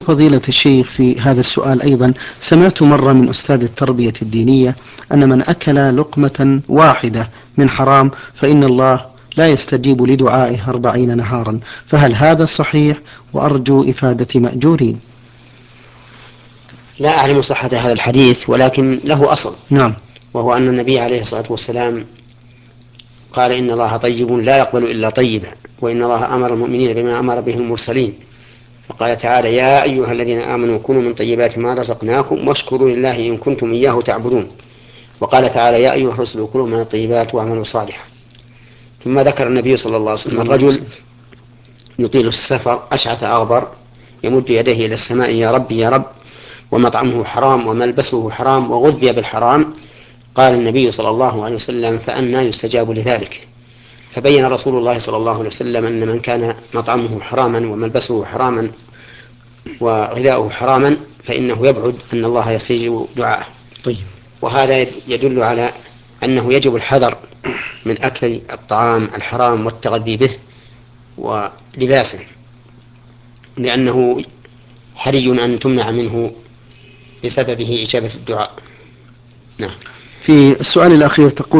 فضيلة الشيخ في هذا السؤال أيضا، سمعت مرة من أستاذ التربية الدينية أن من أكل لقمة واحدة من حرام فإن الله لا يستجيب لدعائه 40 نهارا، فهل هذا صحيح؟ وأرجو إفادة مأجورين. لا أعلم صحة هذا الحديث، ولكن له أصل. نعم. وهو أن النبي عليه الصلاة والسلام قال إن الله طيب لا يقبل إلا طيبا، وإن الله أمر المؤمنين بما أمر به المرسلين، فقال تعالى يا أيها الذين آمنوا كونوا من طيبات ما رزقناكم واشكروا لله إن كنتم إياه تعبدون. وقال تعالى يا أيها الرسل كلوا من الطيبات واعملوا صالحا. ثم ذكر النبي صلى الله عليه وسلم الرجل يطيل السفر أشعث أغبر يمد يديه إلى السماء يا رب يا رب، ومطعمه حرام وملبسه حرام وغذي بالحرام. قال النبي صلى الله عليه وسلم فأنى يستجاب لذلك؟ فبين رسول الله صلى الله عليه وسلم أن من كان مطعمه حراما وملبسه حراما وغذاؤه حراما فإنه يبعد أن الله يستجيب دعاءه. طيب. وهذا يدل على أنه يجب الحذر من أكل الطعام الحرام والتغذي به ولباسه، لأنه حري أن تمنع منه بسببه إجابة الدعاء. نعم. في السؤال الأخير تقول